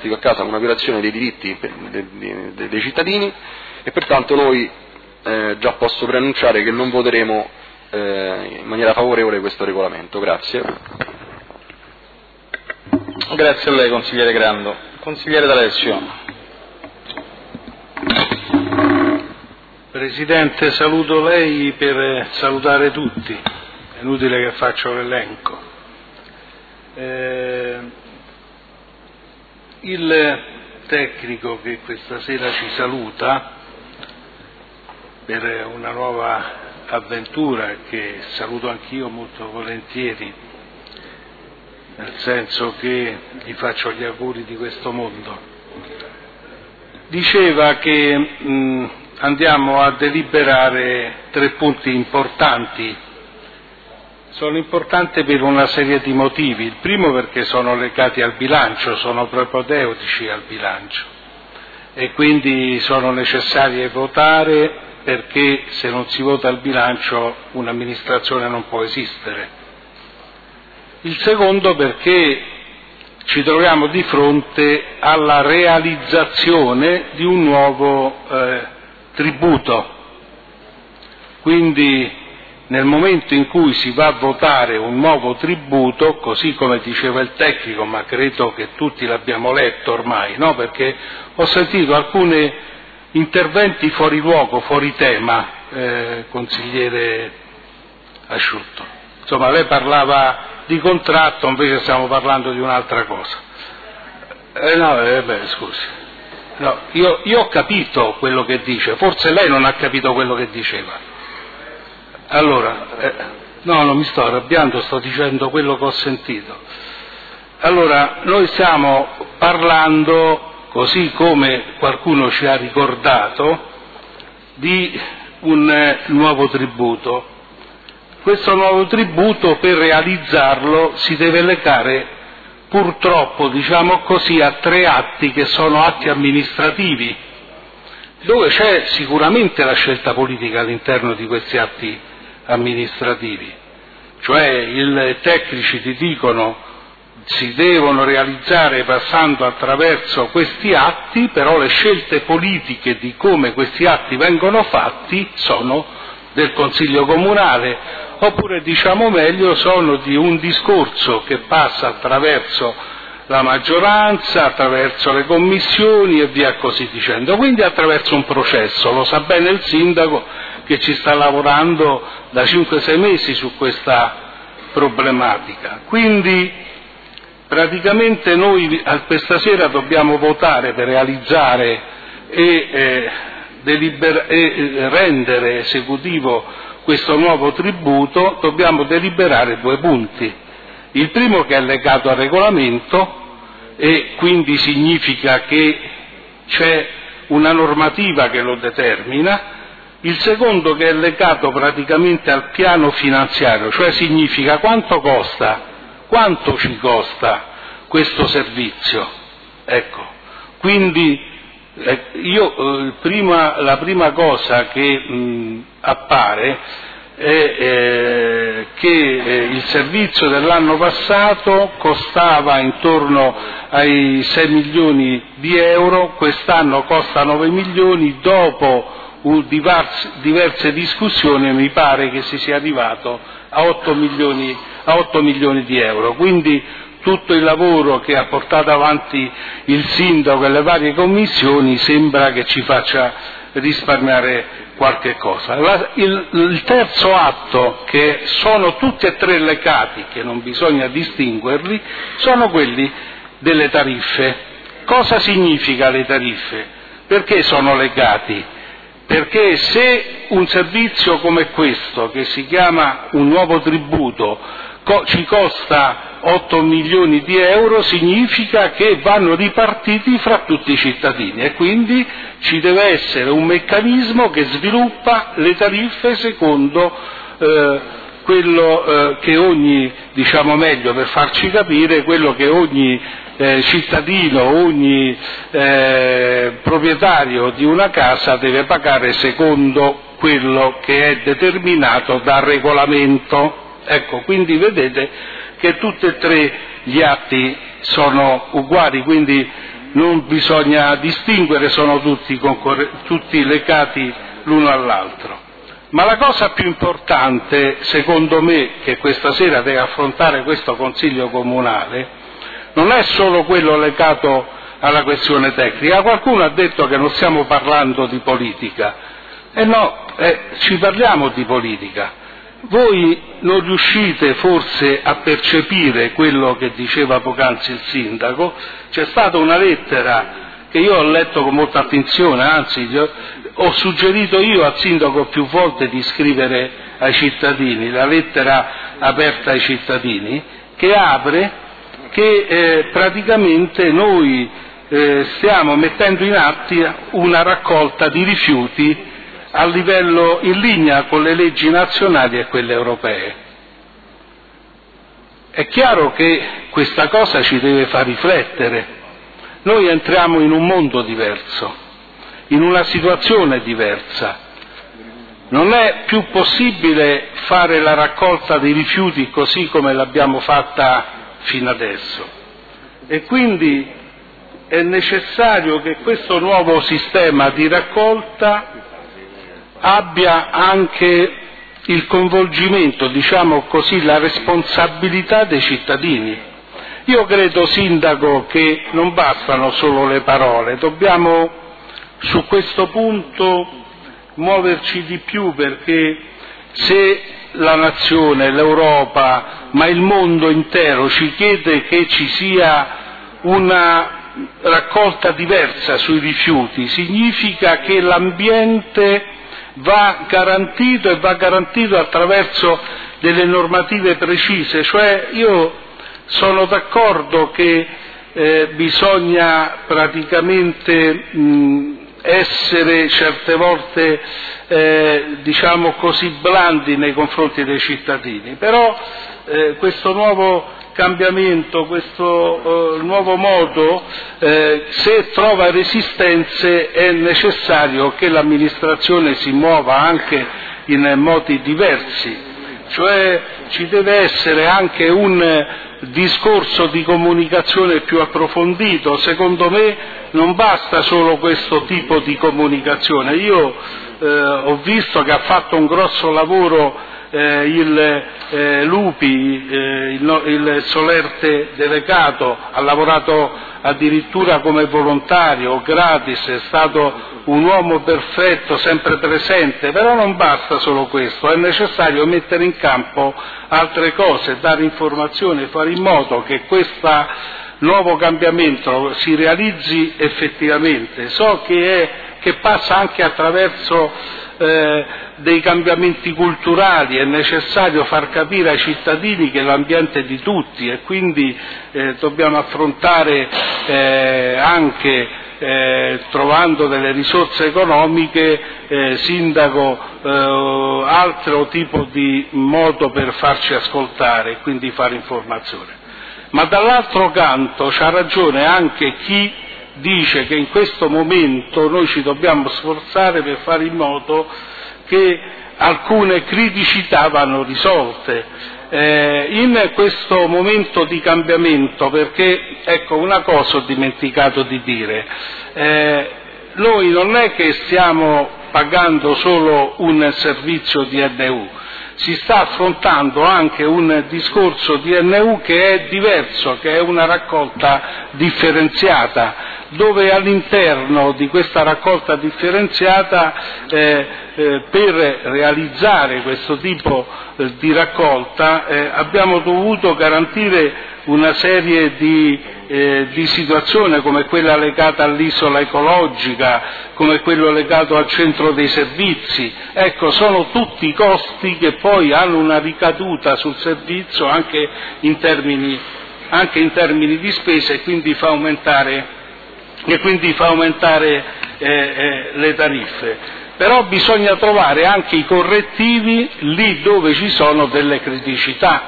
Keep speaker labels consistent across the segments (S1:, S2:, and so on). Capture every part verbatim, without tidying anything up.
S1: porti a casa una violazione dei diritti dei, dei, dei cittadini, e pertanto noi eh, già posso preannunciare che non voteremo eh, in maniera favorevole questo regolamento. Grazie.
S2: Grazie a lei, consigliere Grando. Consigliere D'Alessio.
S3: Presidente, saluto lei per salutare tutti, è inutile che faccio l'elenco. Eh, il tecnico che questa sera ci saluta per una nuova avventura, che saluto anch'io molto volentieri, nel senso che gli faccio gli auguri di questo mondo, diceva che mh, andiamo a deliberare tre punti importanti. Sono importanti per una serie di motivi. Il primo perché sono legati al bilancio, sono propedeutici al bilancio e quindi sono necessarie votare, perché se non si vota il bilancio un'amministrazione non può esistere. Il secondo perché ci troviamo di fronte alla realizzazione di un nuovo eh, tributo. Quindi nel momento in cui si va a votare un nuovo tributo, così come diceva il tecnico, ma credo che tutti l'abbiamo letto ormai, no? Perché ho sentito alcuni interventi fuori luogo, fuori tema, eh, consigliere Asciutto. Insomma, lei parlava di contratto, invece stiamo parlando di un'altra cosa. Eh, no, eh, beh, scusi. No, io, io ho capito quello che dice, forse lei non ha capito quello che diceva. Allora, eh, no, non mi sto arrabbiando, sto dicendo quello che ho sentito. Allora, noi stiamo parlando, così come qualcuno ci ha ricordato, di un eh, nuovo tributo. Questo nuovo tributo, per realizzarlo, si deve legare purtroppo, diciamo così, a tre atti che sono atti amministrativi, dove c'è sicuramente la scelta politica all'interno di questi atti amministrativi, cioè i tecnici ti dicono si devono realizzare passando attraverso questi atti, però le scelte politiche di come questi atti vengono fatti sono del Consiglio Comunale, oppure diciamo meglio sono di un discorso che passa attraverso la maggioranza, attraverso le commissioni e via così dicendo, quindi attraverso un processo. Lo sa bene il sindaco che ci sta lavorando da cinque sei mesi su questa problematica. Quindi praticamente noi questa sera dobbiamo votare per realizzare e, eh, deliber- e rendere esecutivo questo nuovo tributo. Dobbiamo deliberare due punti. Il primo, che è legato al regolamento, e quindi significa che c'è una normativa che lo determina. Il secondo, che è legato praticamente al piano finanziario, cioè significa quanto costa, quanto ci costa questo servizio. Ecco, quindi eh, io eh, prima, la prima cosa che mh, appare è eh, che eh, il servizio dell'anno passato costava intorno ai sei milioni di euro, quest'anno costa nove milioni, dopo diverse discussioni mi pare che si sia arrivato a otto milioni, a otto milioni di euro. Quindi tutto il lavoro che ha portato avanti il sindaco e le varie commissioni sembra che ci faccia risparmiare qualche cosa. La, il, il terzo atto, che sono tutti e tre legati, che non bisogna distinguerli, sono quelli delle tariffe. Cosa significa le tariffe? Perché sono legati? Perché se un servizio come questo, che si chiama un nuovo tributo, co- ci costa otto milioni di euro, significa che vanno ripartiti fra tutti i cittadini e quindi ci deve essere un meccanismo che sviluppa le tariffe secondo eh, quello eh, che ogni, diciamo meglio per farci capire, quello che ogni eh, cittadino, ogni eh, proprietario di una casa deve pagare secondo quello che è determinato dal regolamento. Ecco, quindi vedete che tutti e tre gli atti sono uguali, quindi non bisogna distinguere, sono tutti, tutti legati l'uno all'altro. Ma la cosa più importante, secondo me, che questa sera deve affrontare questo Consiglio Comunale, non è solo quello legato alla questione tecnica. Qualcuno ha detto che non stiamo parlando di politica. E eh no, eh, ci parliamo di politica. Voi non riuscite forse a percepire quello che diceva poc'anzi il sindaco. C'è stata una lettera che io ho letto con molta attenzione, anzi ho suggerito io al sindaco più volte di scrivere ai cittadini, la lettera aperta ai cittadini, che apre che eh, praticamente noi eh, stiamo mettendo in atto una raccolta di rifiuti a livello in linea con le leggi nazionali e quelle europee. È chiaro che questa cosa ci deve far riflettere. Noi entriamo in un mondo diverso, in una situazione diversa. Non è più possibile fare la raccolta dei rifiuti così come l'abbiamo fatta fino adesso. E quindi è necessario che questo nuovo sistema di raccolta abbia anche il coinvolgimento, diciamo così, la responsabilità dei cittadini. Io credo, sindaco, che non bastano solo le parole, dobbiamo su questo punto muoverci di più, perché se la nazione, l'Europa, ma il mondo intero ci chiede che ci sia una raccolta diversa sui rifiuti, significa che l'ambiente va garantito e va garantito attraverso delle normative precise. Cioè io sono d'accordo che eh, bisogna praticamente mh, essere certe volte eh, diciamo così blandi nei confronti dei cittadini, però eh, questo nuovo cambiamento, questo eh, nuovo modo, eh, se trova resistenze è necessario che l'amministrazione si muova anche in modi diversi, cioè ci deve essere anche un discorso di comunicazione più approfondito. Secondo me non basta solo questo tipo di comunicazione. Io eh, ho visto che ha fatto un grosso lavoro eh, il eh, Lupi, eh, il, il Solerte delegato, ha lavorato addirittura come volontario, gratis, è stato un uomo perfetto, sempre presente, però non basta solo questo, è necessario mettere in campo altre cose, dare informazioni, fare in modo che questo nuovo cambiamento si realizzi effettivamente. So che, è, che passa anche attraverso eh, dei cambiamenti culturali, è necessario far capire ai cittadini che l'ambiente è di tutti e quindi eh, dobbiamo affrontare eh, anche Eh, trovando delle risorse economiche, eh, sindaco, eh, altro tipo di modo per farci ascoltare e quindi fare informazione. Ma dall'altro canto c'ha ragione anche chi dice che in questo momento noi ci dobbiamo sforzare per fare in modo che alcune criticità vanno risolte. Eh, in questo momento di cambiamento, perché ecco una cosa ho dimenticato di dire, eh, noi non è che stiamo pagando solo un servizio di N U, si sta affrontando anche un discorso di N U che è diverso, che è una raccolta differenziata, dove all'interno di questa raccolta differenziata eh, eh, per realizzare questo tipo eh, di raccolta eh, abbiamo dovuto garantire una serie di, eh, di situazioni come quella legata all'isola ecologica, come quello legato al centro dei servizi. Ecco, sono tutti costi che poi hanno una ricaduta sul servizio anche in termini, anche in termini di spesa e quindi fa aumentare e quindi fa aumentare eh, eh, le tariffe. Però bisogna trovare anche i correttivi lì dove ci sono delle criticità.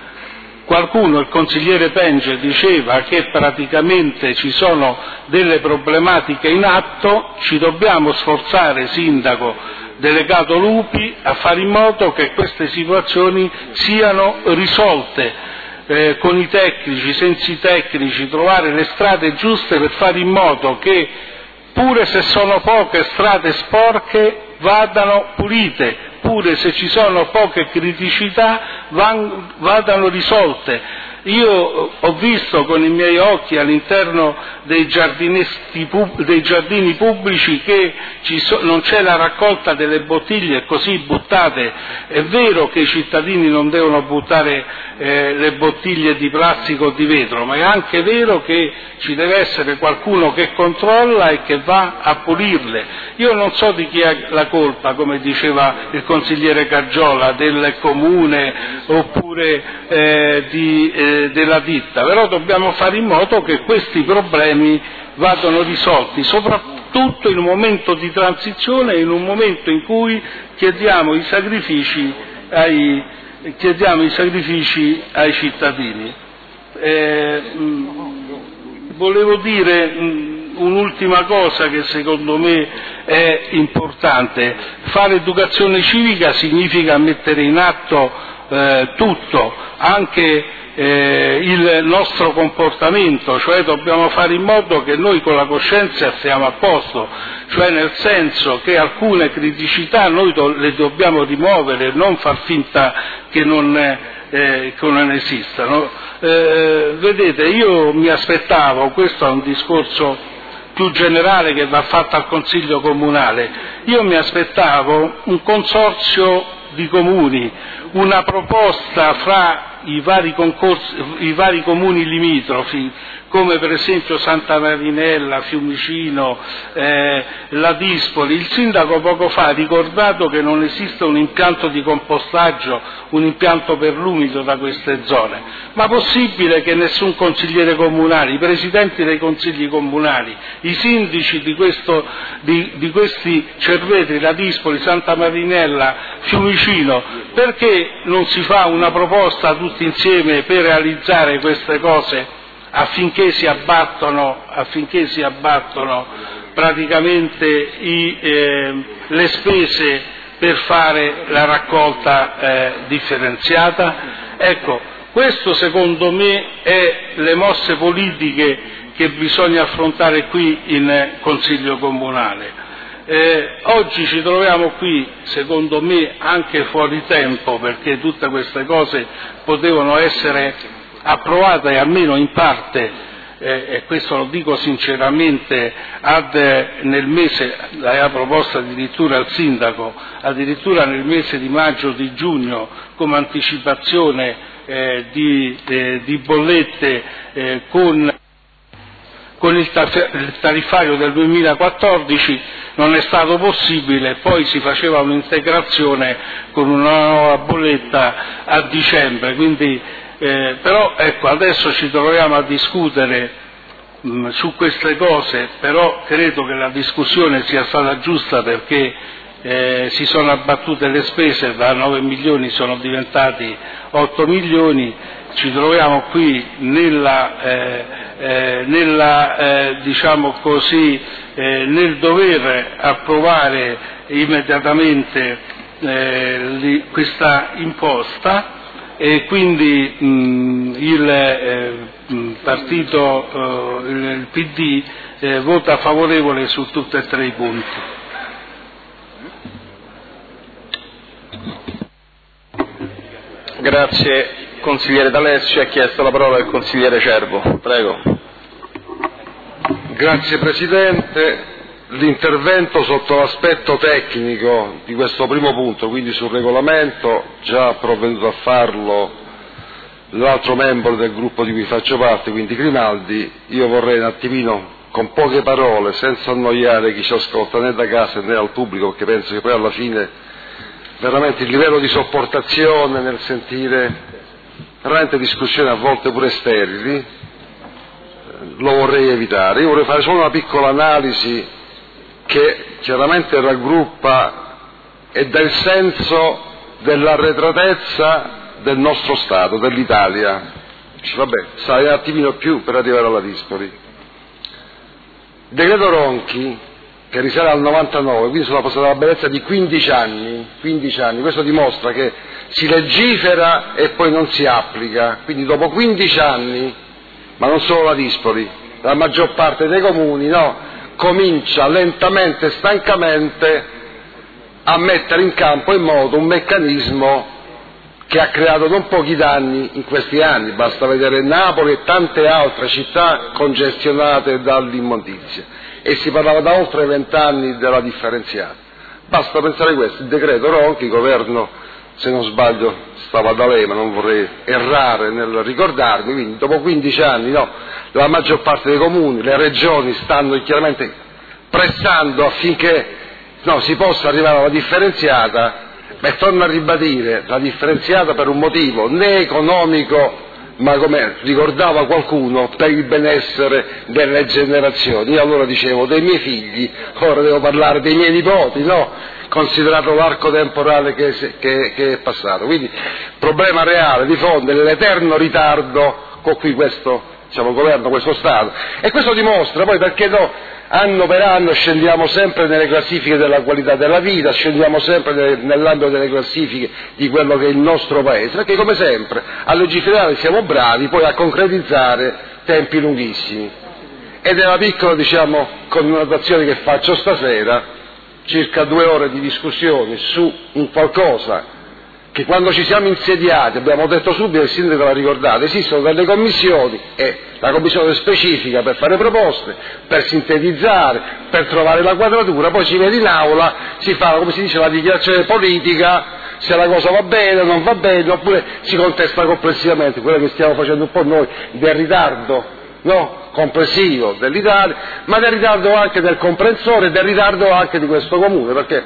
S3: Qualcuno, il consigliere Penge, diceva che praticamente ci sono delle problematiche in atto, ci dobbiamo sforzare, sindaco, delegato Lupi, a fare in modo che queste situazioni siano risolte. eh, con i tecnici, senza i tecnici, trovare le strade giuste per fare in modo che, pure se sono poche strade sporche, vadano pulite, pure se ci sono poche criticità van, vadano risolte. Io ho visto con i miei occhi all'interno dei, dei giardini pubblici che ci so, non c'è la raccolta delle bottiglie così buttate. È vero che i cittadini non devono buttare eh, le bottiglie di plastica o di vetro, ma è anche vero che ci deve essere qualcuno che controlla e che va a pulirle. Io non so di chi è la colpa, come diceva il consigliere Caggiola, del comune oppure eh, di, eh, della ditta, però dobbiamo fare in modo che questi problemi vadano risolti, soprattutto in un momento di transizione, in un momento in cui chiediamo i sacrifici ai, chiediamo i sacrifici ai cittadini. Eh, mh, volevo dire mh, un'ultima cosa che secondo me è importante. Fare educazione civica significa mettere in atto eh, tutto, anche Eh, il nostro comportamento, cioè dobbiamo fare in modo che noi con la coscienza stiamo a posto, cioè nel senso che alcune criticità noi do, le dobbiamo rimuovere, non far finta che non, eh, che non esistano. Eh, vedete, io mi aspettavo, questo è un discorso più generale che va fatto al Consiglio Comunale, io mi aspettavo un consorzio di comuni, una proposta fra i vari, concorsi, i vari comuni limitrofi, come per esempio Santa Marinella, Fiumicino, eh, la Dispoli. Il sindaco poco fa ha ricordato che non esiste un impianto di compostaggio, un impianto per l'umido da queste zone. Ma possibile che nessun consigliere comunale, i presidenti dei consigli comunali, i sindaci di, questo, di, di questi Cervetri, la Dispoli, Santa Marinella, Fiumicino, perché non si fa una proposta tutti insieme per realizzare queste cose affinché si abbattono, affinché si abbattono praticamente i, eh, le spese per fare la raccolta eh, differenziata? Ecco, questo secondo me è le mosse politiche che bisogna affrontare qui in Consiglio Comunale. Eh, oggi ci troviamo qui, secondo me, anche fuori tempo, perché tutte queste cose potevano essere approvate almeno in parte, eh, e questo lo dico sinceramente, ad, eh, nel mese, l'aveva proposta addirittura il sindaco, addirittura nel mese di maggio, di giugno, come anticipazione eh, di, eh, di bollette eh, con con il tariffario del duemilaquattordici non è stato possibile, poi si faceva un'integrazione con una nuova bolletta a dicembre, quindi, eh, però ecco, adesso ci troviamo a discutere mh, su queste cose, però credo che la discussione sia stata giusta perché eh, si sono abbattute le spese, da nove milioni sono diventati otto milioni, ci troviamo qui nella, eh, eh, nella eh, diciamo così, eh, nel dover approvare immediatamente eh, li, questa imposta e quindi mh, il eh, partito, eh, il P D eh, vota favorevole su tutti e tre i punti.
S2: Grazie. Consigliere D'Alessio, ha chiesto la parola il consigliere Cervo. Prego.
S4: Grazie Presidente. L'intervento sotto l'aspetto tecnico di questo primo punto, quindi sul regolamento, già ha provveduto a farlo l'altro membro del gruppo di cui faccio parte, quindi Grimaldi. Io vorrei un attimino, con poche parole, senza annoiare chi ci ascolta né da casa né al pubblico, perché penso che poi alla fine veramente il livello di sopportazione nel sentire veramente discussioni a volte pure sterili lo vorrei evitare. Io vorrei fare solo una piccola analisi che chiaramente raggruppa e dà il senso dell'arretratezza del nostro Stato, dell'Italia. Dice, vabbè, sai un attimino più per arrivare alla Dispoli. Il decreto Ronchi, che risale al novantanove, quindi sono passata la bellezza di quindici anni, quindici anni, questo dimostra che si legifera e poi non si applica, quindi dopo quindici anni, ma non solo la Dispoli, la maggior parte dei comuni, no, comincia lentamente e stancamente a mettere in campo in moto un meccanismo che ha creato non pochi danni in questi anni, basta vedere Napoli e tante altre città congestionate dall'immondizia, e si parlava da oltre vent'anni della differenziata. Basta pensare a questo, il decreto Ronchi, il governo, se non sbaglio, stava da lei, ma non vorrei errare nel ricordarmi, quindi dopo quindici anni, no, la maggior parte dei comuni, le regioni stanno chiaramente pressando affinché, no, si possa arrivare alla differenziata. Beh, torno a ribadire, la differenziata per un motivo né economico, ma come ricordava qualcuno, per il benessere delle generazioni. Io allora dicevo dei miei figli, ora devo parlare dei miei nipoti, no? Considerato l'arco temporale che, che, che è passato. Quindi problema reale, di fondo, è l'eterno ritardo con cui questo, diciamo, governo, questo Stato. E questo dimostra poi perché no, anno per anno scendiamo sempre nelle classifiche della qualità della vita, scendiamo sempre nel, nell'ambito delle classifiche di quello che è il nostro Paese, perché come sempre a legiferare siamo bravi, poi a concretizzare tempi lunghissimi. Ed è la piccola, diciamo, connotazione che faccio stasera, circa due ore di discussione su un qualcosa che quando ci siamo insediati, abbiamo detto subito, il sindaco l'ha ricordato, esistono delle commissioni, e la commissione specifica per fare proposte, per sintetizzare, per trovare la quadratura, poi si vede in aula, si fa, come si dice, la dichiarazione politica, se la cosa va bene o non va bene, oppure si contesta complessivamente, quello che stiamo facendo un po' noi, del ritardo, no? Complessivo dell'Italia, ma del ritardo anche del comprensore, del ritardo anche di questo comune, perché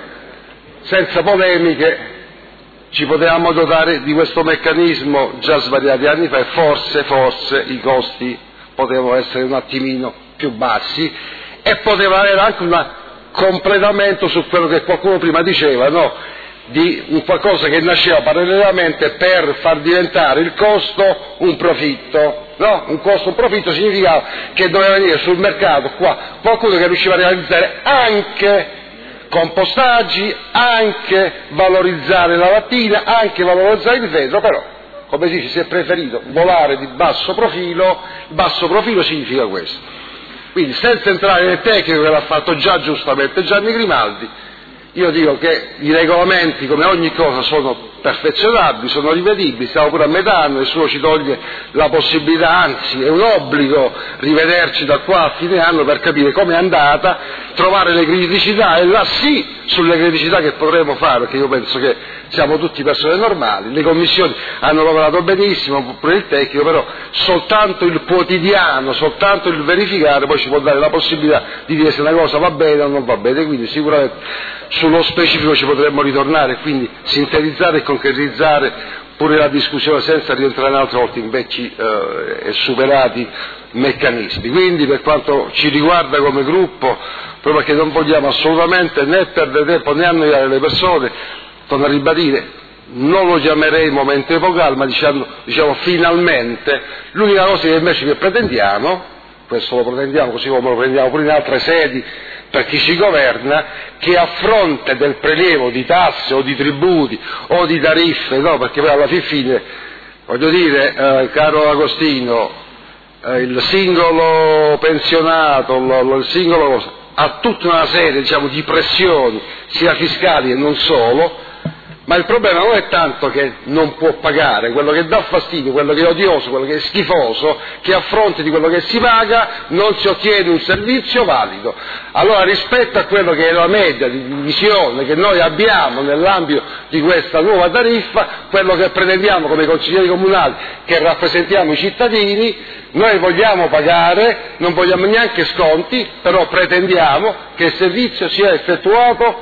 S4: senza polemiche ci potevamo dotare di questo meccanismo già svariati anni fa, e forse, forse i costi potevano essere un attimino più bassi e poteva avere anche un completamento su quello che qualcuno prima diceva, no? Di un qualcosa che nasceva parallelamente per far diventare il costo un profitto, no? Un costo, un profitto significava che doveva venire sul mercato qua qualcuno che riusciva a realizzare anche compostaggi, anche valorizzare la lattina, anche valorizzare il vetro, però, come si dice, si è preferito volare di basso profilo. Basso profilo significa questo. Quindi, senza entrare nel tecnico, che l'ha fatto già giustamente Gianni Grimaldi, io dico che i regolamenti, come ogni cosa, sono perfezionabili, sono rivedibili, stiamo pure a metà anno, nessuno ci toglie la possibilità, anzi è un obbligo rivederci da qua a fine anno per capire com'è andata, trovare le criticità, e là sì, sulle criticità che potremo fare, perché io penso che siamo tutti persone normali, le commissioni hanno lavorato benissimo, pure il tecnico, però soltanto il quotidiano, soltanto il verificare poi ci può dare la possibilità di dire se una cosa va bene o non va bene, quindi sicuramente sullo specifico ci potremmo ritornare, quindi sintetizzare e concretizzare pure la discussione senza rientrare un'altra volta in vecchi eh, e superati meccanismi. Quindi per quanto ci riguarda come gruppo, proprio perché non vogliamo assolutamente né perdere tempo né annoiare le persone, torno a ribadire, non lo chiamerei momento epocale, ma diciamo, diciamo finalmente, l'unica cosa che invece che pretendiamo, questo lo pretendiamo così come lo prendiamo pure in altre sedi per chi ci governa, che a fronte del prelievo di tasse o di tributi o di tariffe, no, perché poi alla fin fine, voglio dire, eh, caro Agostino, eh, il singolo pensionato, lo, il singolo ha tutta una serie, diciamo, di pressioni, sia fiscali e non solo, ma il problema non è tanto che non può pagare, quello che dà fastidio, quello che è odioso, quello che è schifoso, che a fronte di quello che si paga non si ottiene un servizio valido. Allora, rispetto a quello che è la media di visione che noi abbiamo nell'ambito di questa nuova tariffa, quello che pretendiamo come consiglieri comunali, che rappresentiamo i cittadini, noi vogliamo pagare, non vogliamo neanche sconti, però pretendiamo che il servizio sia effettuato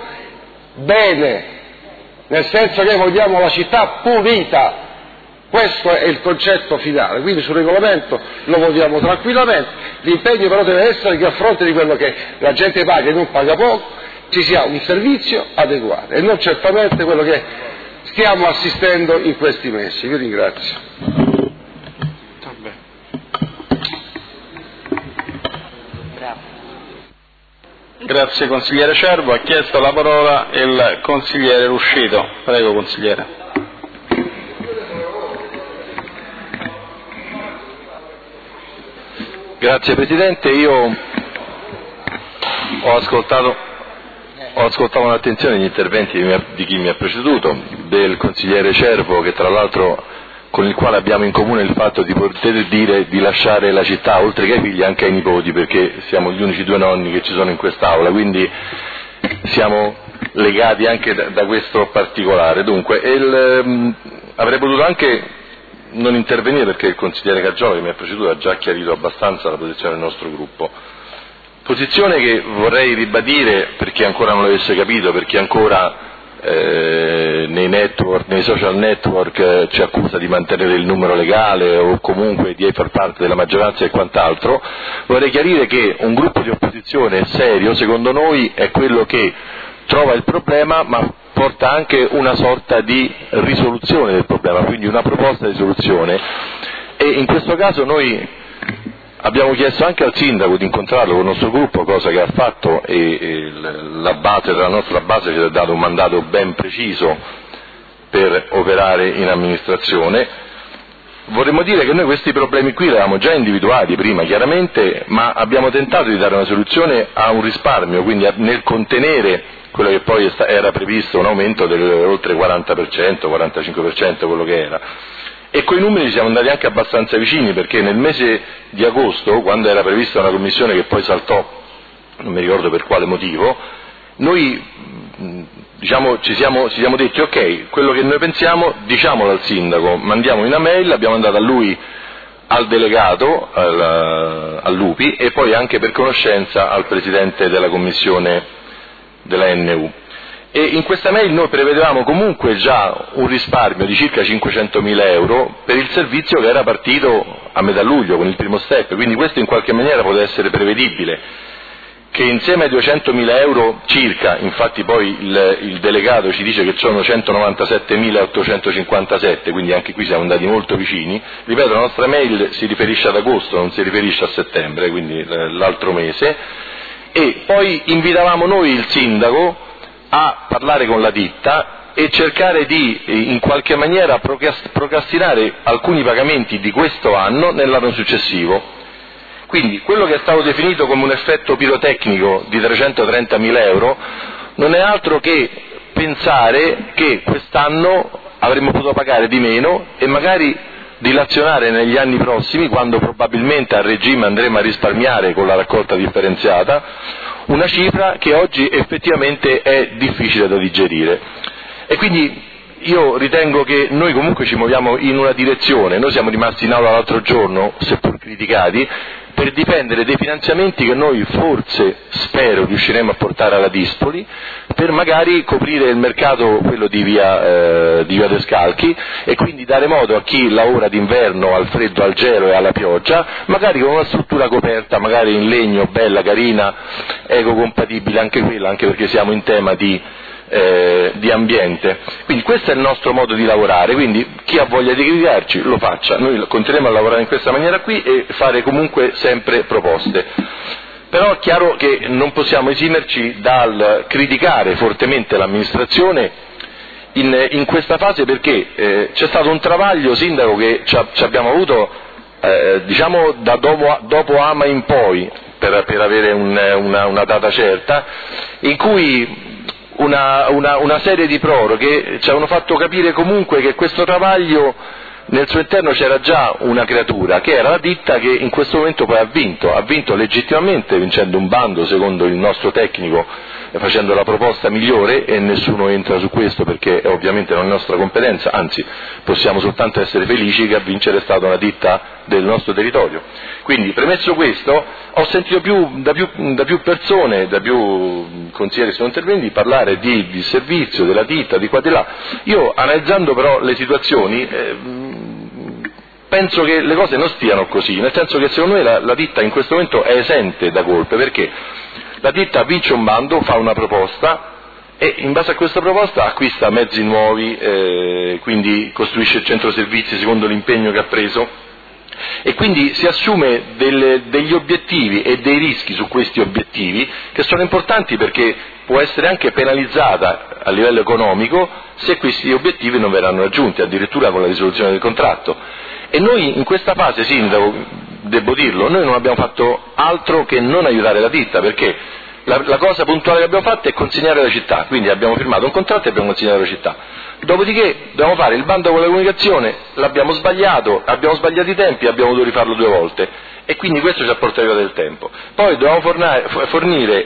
S4: bene, nel senso che vogliamo la città pulita. Questo è il concetto finale, quindi sul regolamento lo votiamo tranquillamente. L'impegno però deve essere che a fronte di quello che la gente paga e non paga poco, ci sia un servizio adeguato, e non certamente quello che stiamo assistendo in questi mesi. Vi ringrazio.
S2: Grazie consigliere Cervo. Ha chiesto la parola il consigliere Ruscito. Prego consigliere. Grazie Presidente, io ho ascoltato, ho ascoltato con attenzione gli interventi di chi mi ha preceduto, del consigliere Cervo, che tra l'altro con il quale abbiamo in comune il fatto di poter dire di lasciare la città oltre che ai figli anche ai nipoti, perché siamo gli unici due nonni che ci sono in quest'Aula, quindi siamo legati anche da, da questo particolare. Dunque, il, um, avrei potuto anche non intervenire perché il consigliere Cagiolo che mi ha preceduto ha già chiarito abbastanza la posizione del nostro gruppo. Posizione che vorrei ribadire per chi ancora non l'avesse capito, per chi ancora eh, nei network, nei social network eh, ci accusa di mantenere il numero legale o comunque di far parte della maggioranza e quant'altro. Vorrei chiarire che un gruppo di opposizione serio, secondo noi, è quello che trova il problema ma porta anche una sorta di risoluzione del problema, quindi una proposta di soluzione, e in questo caso noi abbiamo chiesto anche al sindaco di incontrarlo con il nostro gruppo, cosa che ha fatto, e, e la base della nostra base ci ha dato un mandato ben preciso per operare in amministrazione. Vorremmo dire che noi questi problemi qui li avevamo già individuati prima chiaramente, ma abbiamo tentato di dare una soluzione a un risparmio, quindi nel contenere quello che poi era previsto, un aumento dell'oltre quaranta per cento, quarantacinque per cento, quello che era. E coi numeri siamo andati anche abbastanza vicini, perché nel mese di agosto, quando era prevista una commissione che poi saltò, non mi ricordo per quale motivo, noi diciamo, ci, siamo, ci siamo detti ok, quello che noi pensiamo diciamolo al sindaco, mandiamo una mail, abbiamo mandato a lui, al delegato, al, al Lupi, e poi anche per conoscenza al presidente della commissione della N U. E in questa mail noi prevedevamo comunque già un risparmio di circa cinquecentomila euro per il servizio che era partito a metà luglio con il primo step, quindi questo in qualche maniera poteva essere prevedibile, che insieme ai duecentomila euro circa, infatti poi il, il delegato ci dice che sono centonovantasettemilaottocentocinquantasette, quindi anche qui siamo andati molto vicini. Ripeto, la nostra mail si riferisce ad agosto, non si riferisce a settembre, quindi l'altro mese, e poi invitavamo noi il sindaco a parlare con la ditta e cercare di in qualche maniera procrastinare alcuni pagamenti di questo anno nell'anno successivo. Quindi quello che è stato definito come un effetto pirotecnico di trecentotrentamila euro non è altro che pensare che quest'anno avremmo potuto pagare di meno e magari dilazionare negli anni prossimi, quando probabilmente a regime andremo a risparmiare con la raccolta differenziata, una cifra che oggi effettivamente è difficile da digerire. E quindi io ritengo che noi comunque ci muoviamo in una direzione. Noi siamo rimasti in aula l'altro giorno, seppur criticati, per dipendere dei finanziamenti che noi forse, spero, riusciremo a portare alla Dispoli, per magari coprire il mercato, quello di via, eh, di via Descalchi, e quindi dare modo a chi lavora d'inverno al freddo, al gelo e alla pioggia, magari con una struttura coperta, magari in legno, bella, carina, ecocompatibile anche quella, anche perché siamo in tema di Eh, di ambiente. Quindi questo è il nostro modo di lavorare, quindi chi ha voglia di criticarci lo faccia, noi continueremo a lavorare in questa maniera qui e fare comunque sempre proposte. Però è chiaro che non possiamo esimerci dal criticare fortemente l'amministrazione in, in questa fase, perché eh, c'è stato un travaglio, sindaco, che ci, ci abbiamo avuto eh, diciamo da dopo, dopo Ama in poi, per, per avere un, una, una data certa, in cui Una, una, una serie di proroghe ci avevano fatto capire comunque che questo travaglio nel suo interno c'era già una creatura, che era la ditta, che in questo momento poi ha vinto, ha vinto legittimamente, vincendo un bando secondo il nostro tecnico, facendo la proposta migliore, e nessuno entra su questo perché è ovviamente non è nostra competenza, anzi possiamo soltanto essere felici che a vincere è stata una ditta del nostro territorio. Quindi, premesso questo, ho sentito più, da, più, da più persone, da più consiglieri che sono intervenuti, parlare di, di servizio, della ditta, di qua e di là. Io, analizzando però le situazioni, eh, penso che le cose non stiano così, nel senso che secondo me la, la ditta in questo momento è esente da colpe, perché la ditta vince un bando, fa una proposta e in base a questa proposta acquista mezzi nuovi, eh, quindi costruisce il centro servizi secondo l'impegno che ha preso, e quindi si assume delle, degli obiettivi e dei rischi su questi obiettivi che sono importanti, perché può essere anche penalizzata a livello economico se questi obiettivi non verranno raggiunti, addirittura con la risoluzione del contratto. E noi in questa fase, sindaco, devo dirlo, noi non abbiamo fatto altro che non aiutare la ditta, perché la, la cosa puntuale che abbiamo fatto è consegnare la città, quindi abbiamo firmato un contratto e abbiamo consegnato la città. Dopodiché dobbiamo fare il bando con la comunicazione, l'abbiamo sbagliato, abbiamo sbagliato i tempi, abbiamo dovuto rifarlo due volte e quindi questo ci ha portato del tempo. Poi dovevamo fornare, fornire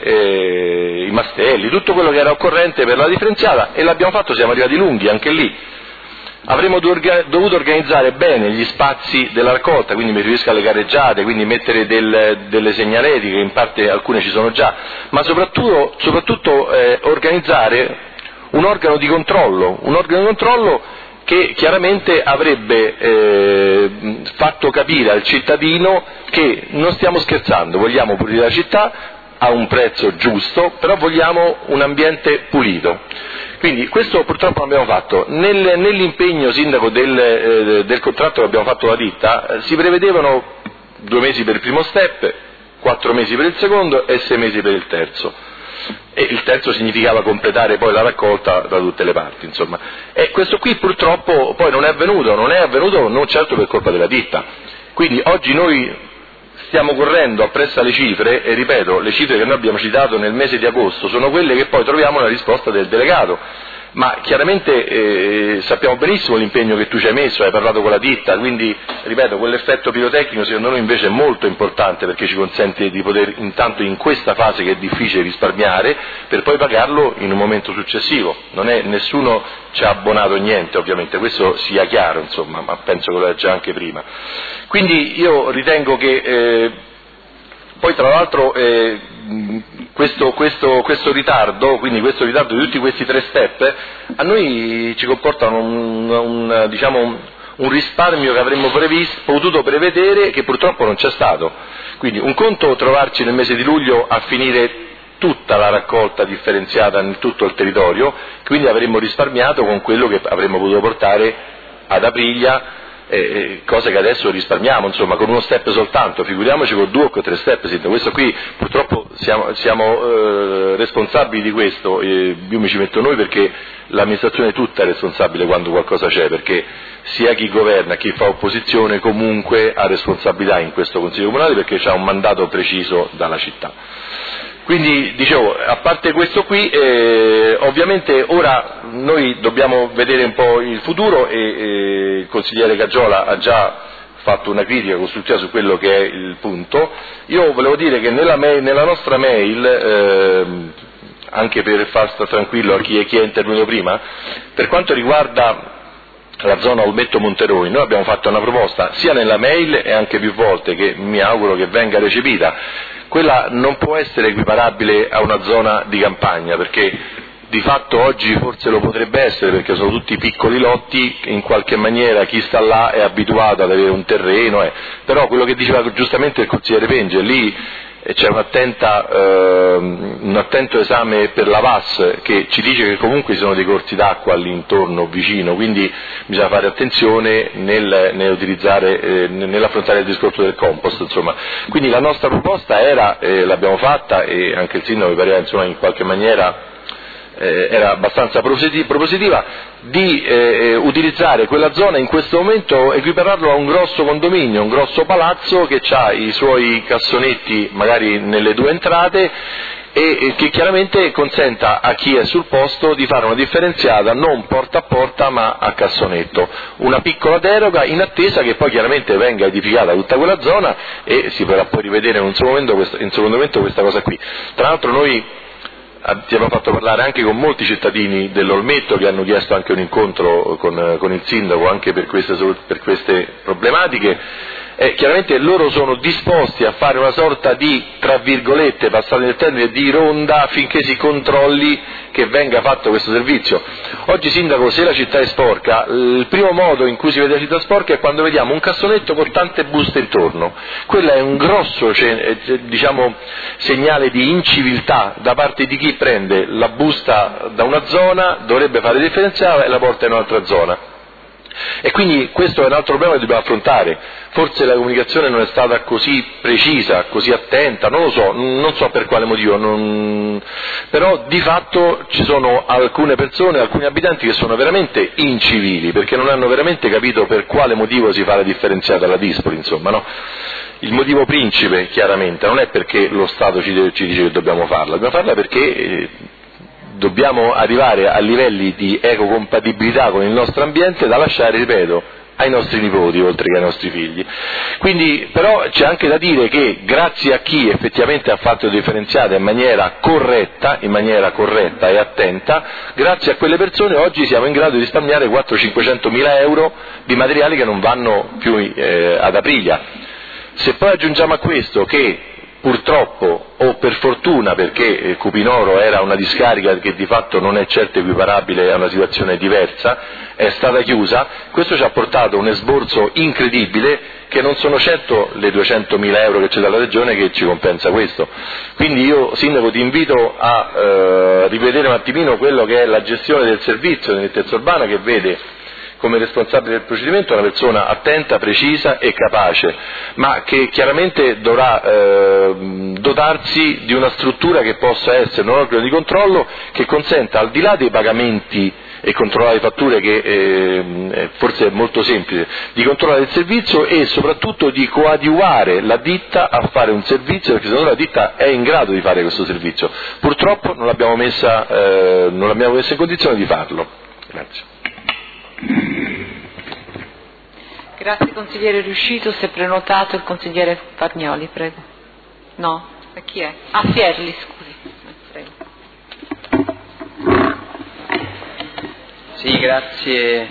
S2: eh, i mastelli, tutto quello che era occorrente per la differenziata e l'abbiamo fatto, siamo arrivati lunghi anche lì. Avremmo dovuto organizzare bene gli spazi della raccolta, quindi mi riferisco alle gareggiate, quindi mettere del, delle segnaletiche, in parte alcune ci sono già, ma soprattutto, soprattutto eh, organizzare un organo di controllo, un organo di controllo che chiaramente avrebbe eh, fatto capire al cittadino che non stiamo scherzando, vogliamo pulire la città a un prezzo giusto, però vogliamo un ambiente pulito. Quindi questo purtroppo non abbiamo fatto. Nel, nell'impegno, Sindaco, del, eh, del contratto che abbiamo fatto alla ditta eh, si prevedevano due mesi per il primo step, quattro mesi per il secondo e sei mesi per il terzo. E il terzo significava completare poi la raccolta da tutte le parti, insomma. E questo qui purtroppo poi non è avvenuto, non è avvenuto non certo per colpa della ditta. Quindi oggi noi stiamo correndo appresso alle cifre e ripeto, le cifre che noi abbiamo citato nel mese di agosto sono quelle che poi troviamo nella risposta del delegato, ma chiaramente eh, sappiamo benissimo l'impegno che tu ci hai messo, hai parlato con la ditta, quindi ripeto, quell'effetto pirotecnico secondo noi invece è molto importante perché ci consente di poter intanto in questa fase che è difficile risparmiare per poi pagarlo in un momento successivo. Non è, nessuno ci ha abbonato niente ovviamente, questo sia chiaro, insomma, ma penso che lo è già anche prima. Quindi io ritengo che eh, poi tra l'altro eh, questo, questo, questo ritardo, quindi questo ritardo di tutti questi tre step, a noi ci comportano un, un, diciamo, un risparmio che avremmo previsto, potuto prevedere che purtroppo non c'è stato. Quindi un conto trovarci nel mese di luglio a finire tutta la raccolta differenziata in tutto il territorio, quindi avremmo risparmiato con quello che avremmo potuto portare ad Aprilia, Eh, cose che adesso risparmiamo, insomma, con uno step soltanto, figuriamoci con due o con tre step. Questo qui purtroppo siamo, siamo eh, responsabili di questo, eh, io mi ci metto noi perché l'amministrazione tutta è responsabile quando qualcosa c'è, perché sia chi governa, chi fa opposizione comunque ha responsabilità in questo Consiglio Comunale perché ha un mandato preciso dalla città. Quindi dicevo, a parte questo qui, eh, ovviamente ora noi dobbiamo vedere un po' il futuro e, e il consigliere Caggiola ha già fatto una critica costruttiva su quello che è il punto. Io volevo dire che nella, mail, nella nostra mail, eh, anche per far stare tranquillo a chi, chi è intervenuto prima, per quanto riguarda la zona Olmetto Monteroi, noi abbiamo fatto una proposta sia nella mail e anche più volte che mi auguro che venga recepita. Quella non può essere equiparabile a una zona di campagna, perché di fatto oggi forse lo potrebbe essere, perché sono tutti piccoli lotti, in qualche maniera chi sta là è abituato ad avere un terreno, eh. Però quello che diceva giustamente il consigliere Penge, lì c'è un'attenta, eh, un attento esame per la V A S che ci dice che comunque ci sono dei corsi d'acqua all'intorno, vicino, quindi bisogna fare attenzione nel, nell'utilizzare, eh, nell'affrontare il discorso del compost, insomma. Quindi la nostra proposta era, eh, l'abbiamo fatta e anche il sindaco mi pareva insomma in qualche maniera eh, era abbastanza propositiva, di eh, utilizzare quella zona in questo momento, equipararlo a un grosso condominio, un grosso palazzo che ha i suoi cassonetti magari nelle due entrate e, e che chiaramente consenta a chi è sul posto di fare una differenziata non porta a porta ma a cassonetto, una piccola deroga in attesa che poi chiaramente venga edificata tutta quella zona e si potrà poi rivedere in un secondo momento questa, in un secondo momento questa cosa qui. Tra l'altro noi abbiamo fatto parlare anche con molti cittadini dell'Olmetto che hanno chiesto anche un incontro con, con il sindaco anche per queste, per queste problematiche. Eh, chiaramente loro sono disposti a fare una sorta di, tra virgolette, passate nel termine, di ronda affinché si controlli che venga fatto questo servizio. Oggi, sindaco, se la città è sporca, il primo modo in cui si vede la città sporca è quando vediamo un cassonetto con tante buste intorno. Quello è un grosso, diciamo, segnale di inciviltà da parte di chi prende la busta da una zona, dovrebbe fare differenziale e la porta in un'altra zona. E quindi questo è un altro problema che dobbiamo affrontare. Forse la comunicazione non è stata così precisa, così attenta, non lo so, non so per quale motivo, non... però di fatto ci sono alcune persone, alcuni abitanti che sono veramente incivili, perché non hanno veramente capito per quale motivo si fa la differenziata alla Dispoli, insomma, no? Il motivo principe, chiaramente, non è perché lo Stato ci, ci dice che dobbiamo farla, dobbiamo farla perché eh, dobbiamo arrivare a livelli di ecocompatibilità con il nostro ambiente da lasciare, ripeto, ai nostri nipoti oltre che ai nostri figli. Quindi però c'è anche da dire che grazie a chi effettivamente ha fatto differenziata in maniera corretta, in maniera corretta e attenta, grazie a quelle persone oggi siamo in grado di risparmiare quattrocento-cinquecento mila euro di materiali che non vanno più eh, ad Aprilia. Se poi aggiungiamo a questo che purtroppo o per fortuna, perché eh, Cupinoro era una discarica che di fatto non è certo equiparabile a una situazione diversa, è stata chiusa, questo ci ha portato un esborso incredibile che non sono certo le duecentomila euro che c'è dalla Regione che ci compensa questo. Quindi io, Sindaco, ti invito a eh, rivedere un attimino quello che è la gestione del servizio di nettezza urbana, che vede come responsabile del procedimento una persona attenta, precisa e capace, ma che chiaramente dovrà eh, dotarsi di una struttura che possa essere un organo di controllo che consenta, al di là dei pagamenti e controllare le fatture, che eh, forse è molto semplice, di controllare il servizio e soprattutto di coadiuvare la ditta a fare un servizio, perché secondo me la ditta è in grado di fare questo servizio. Purtroppo non l'abbiamo messa, eh, non l'abbiamo messa in condizione di farlo. Grazie.
S5: Grazie consigliere Riuscito, si è prenotato il consigliere Fargnoli, prego. No? E chi è? Ah, Fierli, scusi. Prego.
S6: Sì, grazie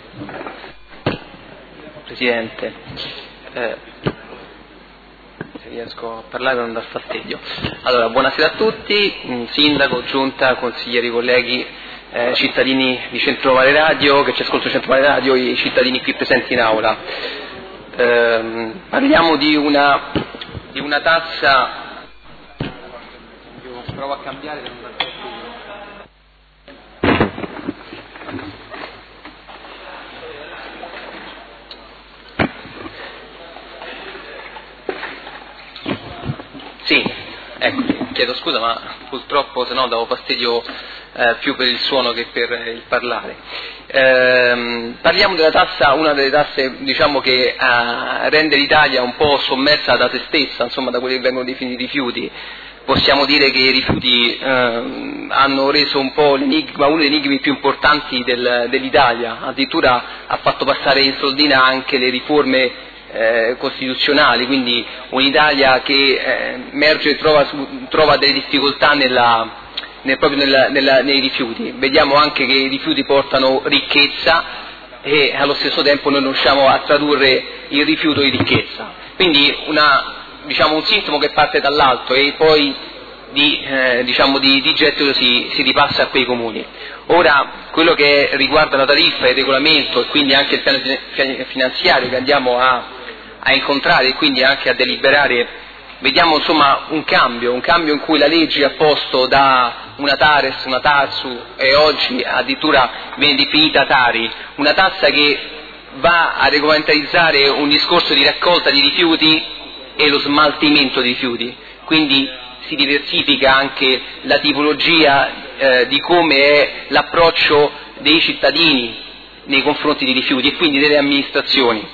S6: Presidente. Eh, se riesco a parlare non dar fastidio. Allora, buonasera a tutti, Sindaco, Giunta, consiglieri, colleghi, Eh, cittadini di Centro Mare Radio, che ci ascoltano Centro Mare Radio, i cittadini qui presenti in aula. Eh, parliamo di una, di una tassa. Io provo a cambiare per non dar Sì, ecco, chiedo scusa, ma purtroppo se no davo fastidio eh, più per il suono che per il parlare. Eh, parliamo della tassa, una delle tasse, diciamo, che eh, rende l'Italia un po' sommersa da se stessa, insomma, da quelli che vengono definiti rifiuti. Possiamo dire che i rifiuti eh, hanno reso un po' l'enigma, uno degli enigmi più importanti del, dell'Italia, addirittura ha fatto passare in soldina anche le riforme Eh, costituzionali, quindi un'Italia che eh, emerge e trova, trova delle difficoltà nella, nel, proprio nella, nella, nei rifiuti. Vediamo anche che i rifiuti portano ricchezza e allo stesso tempo noi non riusciamo a tradurre il rifiuto in ricchezza. Quindi una, diciamo, un sintomo che parte dall'alto e poi di, eh, diciamo di, di gettito si, si ripassa a quei comuni. Ora, quello che riguarda la tariffa, il regolamento e quindi anche il piano finanziario che andiamo a a incontrare e quindi anche a deliberare, vediamo insomma un cambio, un cambio in cui la legge ha posto da una Tares, una Tarsu e oggi addirittura viene definita Tari, una tassa che va a regolamentarizzare un discorso di raccolta di rifiuti e lo smaltimento di rifiuti, quindi si diversifica anche la tipologia eh, di come è l'approccio dei cittadini nei confronti di rifiuti e quindi delle amministrazioni.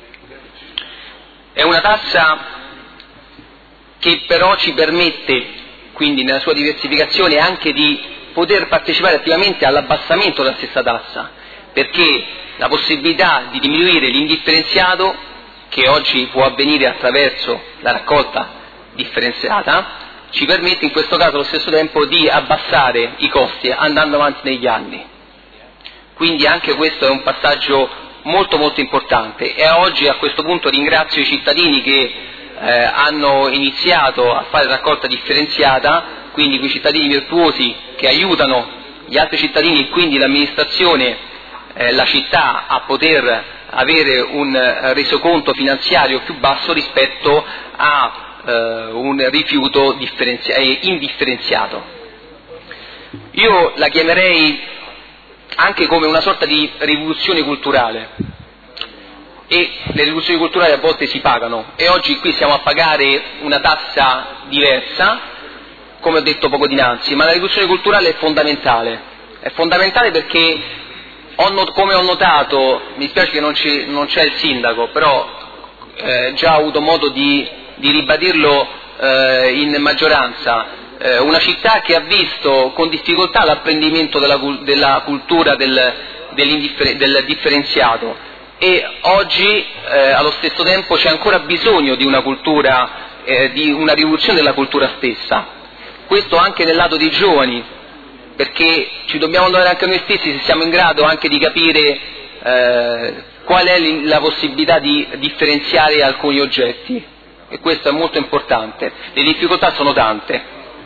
S6: È una tassa che però ci permette, quindi nella sua diversificazione, anche di poter partecipare attivamente all'abbassamento della stessa tassa, perché la possibilità di diminuire l'indifferenziato, che oggi può avvenire attraverso la raccolta differenziata, ci permette in questo caso allo stesso tempo di abbassare i costi andando avanti negli anni. Quindi anche questo è un passaggio molto molto importante e oggi a questo punto ringrazio i cittadini che eh, hanno iniziato a fare raccolta differenziata, quindi quei cittadini virtuosi che aiutano gli altri cittadini e quindi l'amministrazione, eh, la città a poter avere un eh, resoconto finanziario più basso rispetto a eh, un rifiuto differenzia- indifferenziato. Io la chiamerei anche come una sorta di rivoluzione culturale, e le rivoluzioni culturali a volte si pagano, e oggi qui siamo a pagare una tassa diversa, come ho detto poco dinanzi, ma la rivoluzione culturale è fondamentale, è fondamentale perché ho not- come ho notato, mi spiace che non, ci, non c'è il sindaco, però eh, già ho avuto modo di, di ribadirlo eh, in maggioranza, eh, una città che ha visto con difficoltà l'apprendimento della, della cultura del, del differenziato, e oggi eh, allo stesso tempo c'è ancora bisogno di una cultura, eh, di una rivoluzione della cultura stessa. Questo anche nel lato dei giovani, perché ci dobbiamo domandare anche noi stessi se siamo in grado anche di capire eh, qual è la possibilità di differenziare alcuni oggetti, e questo è molto importante. Le difficoltà sono tante.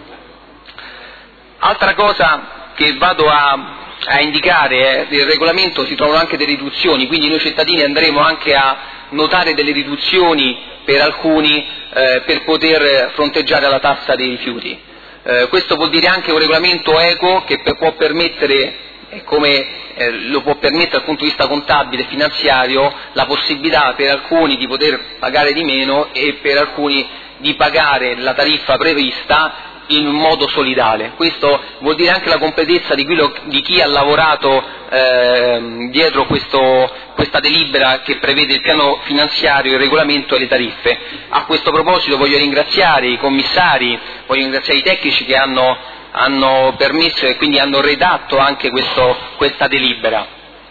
S6: Altra cosa che vado a, a indicare è nel regolamento si trovano anche delle riduzioni, quindi noi cittadini andremo anche a notare delle riduzioni per alcuni eh, per poter fronteggiare la tassa dei rifiuti. Eh, questo vuol dire anche un regolamento equo che per, può permettere, eh, come eh, lo può permettere dal punto di vista contabile e finanziario, la possibilità per alcuni di poter pagare di meno e per alcuni di pagare la tariffa prevista in un modo solidale. Questo vuol dire anche la completezza di, quello, di chi ha lavorato eh, dietro questo, questa delibera che prevede il piano finanziario, il regolamento e le tariffe. A questo proposito voglio ringraziare i commissari, voglio ringraziare i tecnici che hanno, hanno permesso e quindi hanno redatto anche questo, questa delibera.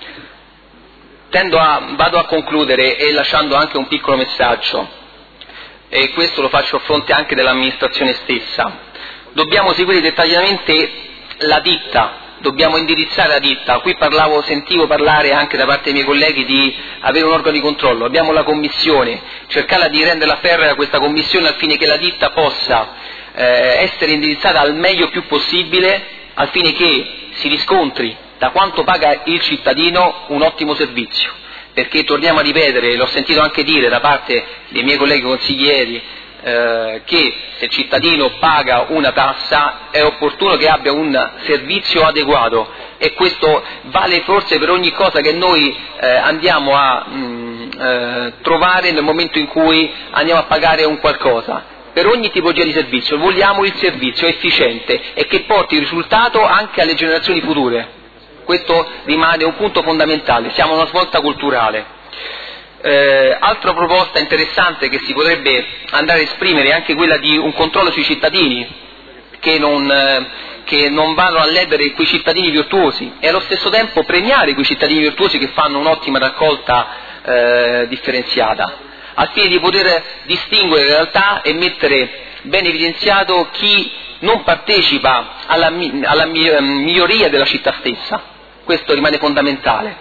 S6: Tendo a, vado a concludere e lasciando anche un piccolo messaggio, e questo lo faccio a fronte anche dell'amministrazione stessa. Dobbiamo seguire dettagliatamente la ditta, dobbiamo indirizzare la ditta. Qui parlavo, sentivo parlare anche da parte dei miei colleghi di avere un organo di controllo. Abbiamo la commissione, cercare di renderla ferrea questa commissione al fine che la ditta possa eh, essere indirizzata al meglio più possibile, al fine che si riscontri da quanto paga il cittadino un ottimo servizio. Perché torniamo a ripetere, l'ho sentito anche dire da parte dei miei colleghi consiglieri, Eh, che se il cittadino paga una tassa è opportuno che abbia un servizio adeguato, e questo vale forse per ogni cosa che noi eh, andiamo a mh, eh, trovare nel momento in cui andiamo a pagare un qualcosa. Per ogni tipologia di servizio vogliamo il servizio efficiente e che porti il risultato anche alle generazioni future. Questo rimane un punto fondamentale, siamo una svolta culturale. Eh, altra proposta interessante che si potrebbe andare a esprimere è anche quella di un controllo sui cittadini che non, eh, che non vanno a ledere quei cittadini virtuosi, e allo stesso tempo premiare quei cittadini virtuosi che fanno un'ottima raccolta eh, differenziata, al fine di poter distinguere in realtà e mettere ben evidenziato chi non partecipa alla, alla miglioria della città stessa. Questo rimane fondamentale.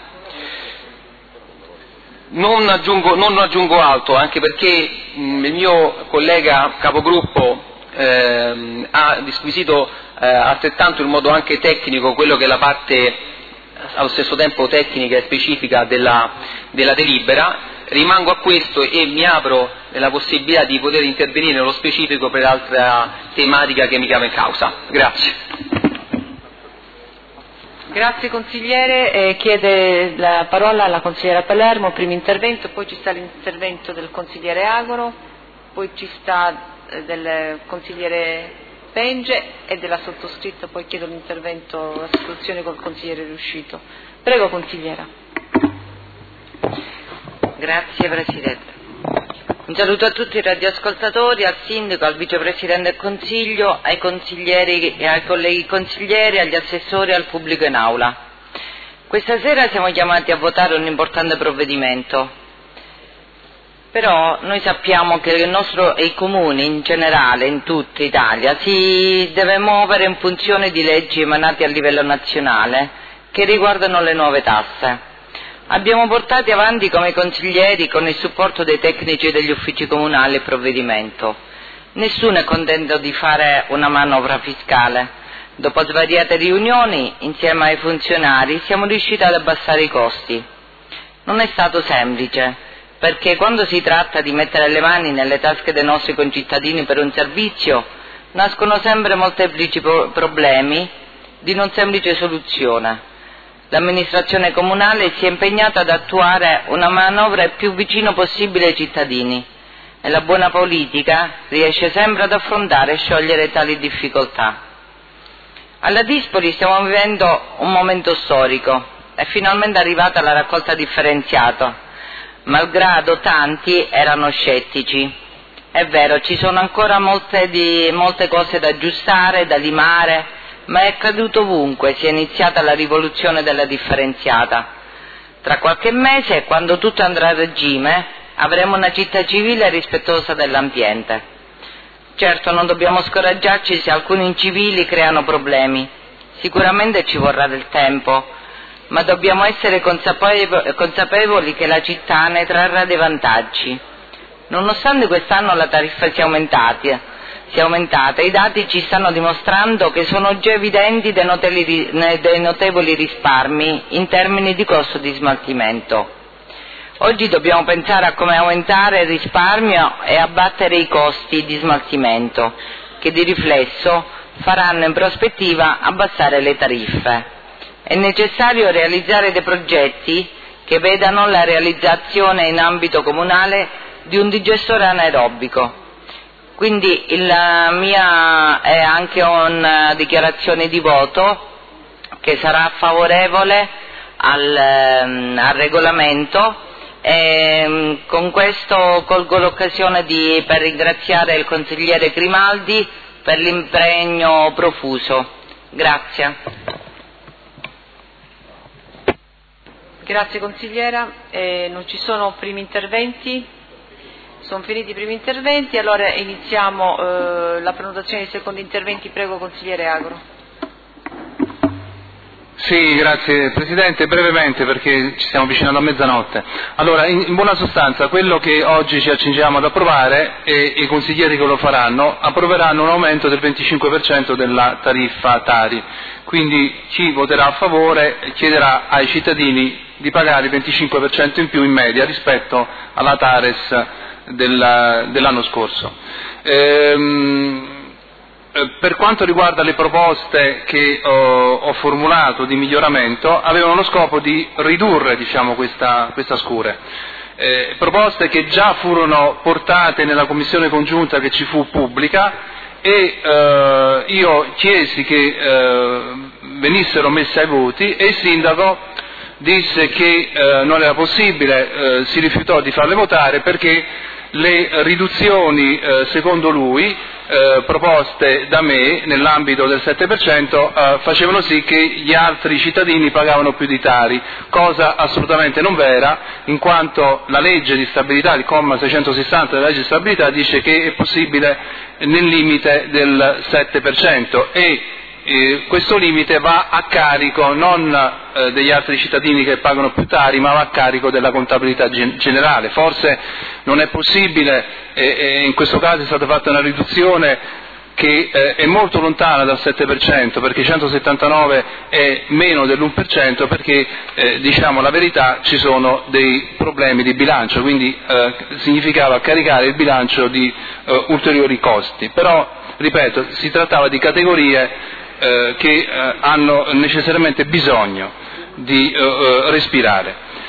S6: Non aggiungo, non aggiungo altro, anche perché mh, il mio collega capogruppo ehm, ha disquisito eh, altrettanto in modo anche tecnico quello che è la parte allo stesso tempo tecnica e specifica della, della delibera. Rimango a questo e mi apro la possibilità di poter intervenire nello specifico per altra tematica che mi chiama in causa. Grazie.
S5: Grazie consigliere, eh, chiede la parola alla consigliera Palermo, primo intervento, poi ci sta l'intervento del consigliere Agoro, poi ci sta eh, del consigliere Penge e della sottoscritta, poi chiedo l'intervento, la soluzione col consigliere Riuscito. Prego consigliera.
S7: Grazie Presidente. Un saluto a tutti i radioascoltatori, al Sindaco, al Vicepresidente del Consiglio, ai consiglieri e ai colleghi consiglieri, agli assessori e al pubblico in aula. Questa sera siamo chiamati a votare un importante provvedimento, però noi sappiamo che il nostro e i comuni in generale, in tutta Italia, si deve muovere in funzione di leggi emanate a livello nazionale che riguardano le nuove tasse. Abbiamo portato avanti come consiglieri, con il supporto dei tecnici degli uffici comunali, il provvedimento. Nessuno è contento di fare una manovra fiscale. Dopo svariate riunioni, insieme ai funzionari, siamo riusciti ad abbassare i costi. Non è stato semplice, perché quando si tratta di mettere le mani nelle tasche dei nostri concittadini per un servizio, nascono sempre molteplici problemi di non semplice soluzione. l'amministrazione comunale si è impegnata ad attuare una manovra il più vicino possibile ai cittadini e la buona politica riesce sempre ad affrontare e sciogliere tali difficoltà. Alla Dispoli stiamo vivendo un momento storico, è finalmente arrivata la raccolta differenziata, malgrado tanti erano scettici. È vero, ci sono ancora molte, di, molte cose da aggiustare, da limare, ma è accaduto ovunque, si è iniziata la rivoluzione della differenziata. Tra qualche mese, quando tutto andrà a regime, avremo una città civile e rispettosa dell'ambiente. Certo, non dobbiamo scoraggiarci se alcuni incivili creano problemi. Sicuramente ci vorrà del tempo, ma dobbiamo essere consapevoli che la città ne trarrà dei vantaggi. Nonostante quest'anno la tariffa sia aumentata, sia aumentata, i dati ci stanno dimostrando che sono già evidenti dei notevoli, dei notevoli risparmi in termini di costo di smaltimento. Oggi dobbiamo pensare a come aumentare il risparmio e abbattere i costi di smaltimento, che di riflesso faranno in prospettiva abbassare le tariffe. È necessario realizzare dei progetti che vedano la realizzazione in ambito comunale di un digestore anaerobico. Quindi la mia è anche una dichiarazione di voto che sarà favorevole al, al regolamento e con questo colgo l'occasione di, per ringraziare il consigliere Grimaldi per l'impegno profuso. Grazie.
S5: Grazie consigliera, eh, non ci sono primi interventi, sono finiti i primi interventi, allora iniziamo eh, la prenotazione dei secondi interventi, prego consigliere Agro.
S3: Sì, grazie Presidente, brevemente perché ci stiamo avvicinando a mezzanotte. Allora, in, in buona sostanza, quello che oggi ci accingiamo ad approvare e i consiglieri che lo faranno approveranno un aumento del venticinque per cento della tariffa Tari, quindi chi voterà a favore chiederà ai cittadini di pagare il venticinque per cento in più in media rispetto alla Tares della, dell'anno scorso. Ehm, Per quanto riguarda le proposte che ho, ho formulato di miglioramento, avevano lo scopo di ridurre diciamo, questa, questa scure. Eh, proposte che già furono portate nella commissione congiunta che ci fu pubblica e eh, io chiesi che eh, venissero messe ai voti e il sindaco disse che eh, non era possibile, eh, si rifiutò di farle votare perché le riduzioni, eh, secondo lui, eh, proposte da me nell'ambito del sette per cento eh, facevano sì che gli altri cittadini pagavano più di Tari, cosa assolutamente non vera, in quanto la legge di stabilità, il comma seicentosessanta della legge di stabilità dice che è possibile nel limite del sette per cento e Eh, questo limite va a carico non eh, degli altri cittadini che pagano più Tari, ma va a carico della contabilità gen- generale. Forse non è possibile, e eh, in questo caso è stata fatta una riduzione che eh, è molto lontana dal sette per cento, perché centosettantanove è meno dell'uno per cento, perché eh, diciamo la verità, ci sono dei problemi di bilancio, quindi eh, significava caricare il bilancio di eh, ulteriori costi. Però, ripeto, si trattava di categorie Eh, che eh, hanno necessariamente bisogno di eh, respirare.